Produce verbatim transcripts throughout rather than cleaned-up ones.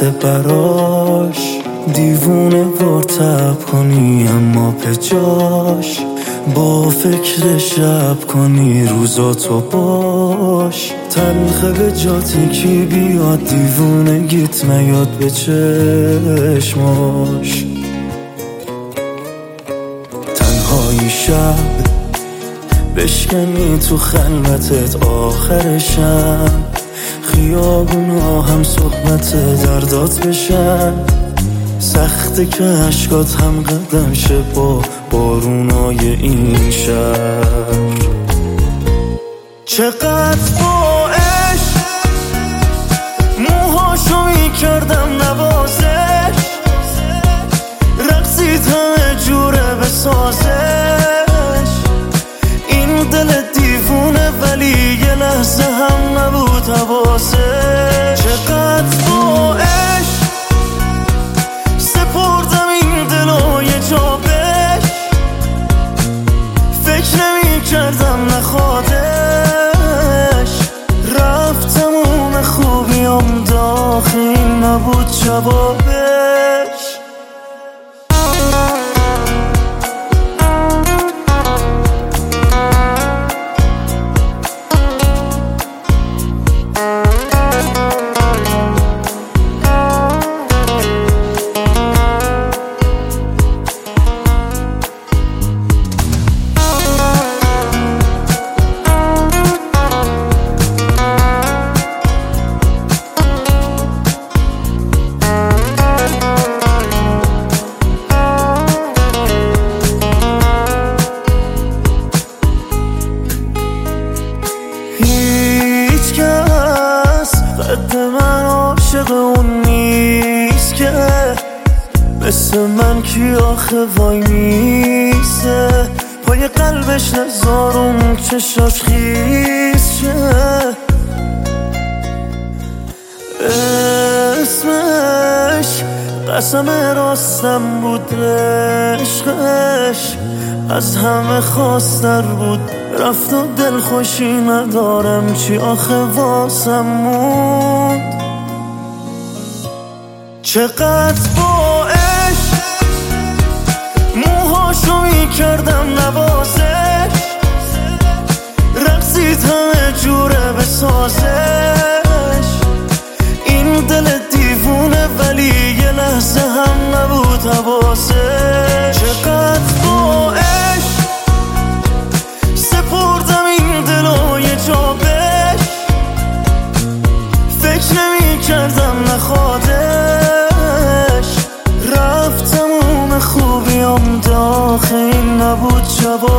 براش دیوونه وارتب کنی، اما پجاش با فکر شب کنی روزاتو باش. تلخه به جاتی کی بیاد دیوونگیت نیاد به چشماش. تنهایی شب بشکنی تو خلوتت آخر شب، خیابونا هم صحبت دردات بشن، سخته که عشقات هم قدم شه با بارونای این شهر. چقدر با عشق موهاشو میکردم نوازش، رقصید همه جوره بسازش. این دل دیوونه ولی یه لحظه هم نبود حواسش. چقدر با عشق سپردم این دلو یه جا بهش، فکر نمی کردم نخوادش. رفتم اون خوبیام داخل نبود جوابش. هیچ کس قد من عاشق اون نیست که مثل من کی آخه وای میسه پای قلبش نزارون چشاش خیز شه. اسمش قسم راستم بود، عشقش از همه خواستر بود. رفت و دل خوشی ندارم چی آخه واسم موند. چقدر با عشق موهاشو میکردم نوازش، رقصید همه جوره بسازش. این دل دیوونه ولی یه لحظه هم نبود حواسش. چقدر با عشق سپردم این دلو یه جا بهش، فکر نمی کردم نخوادش. رفتم اون خوبیام داخل نبود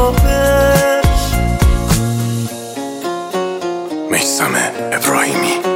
جوابش. میثم ابراهیمی.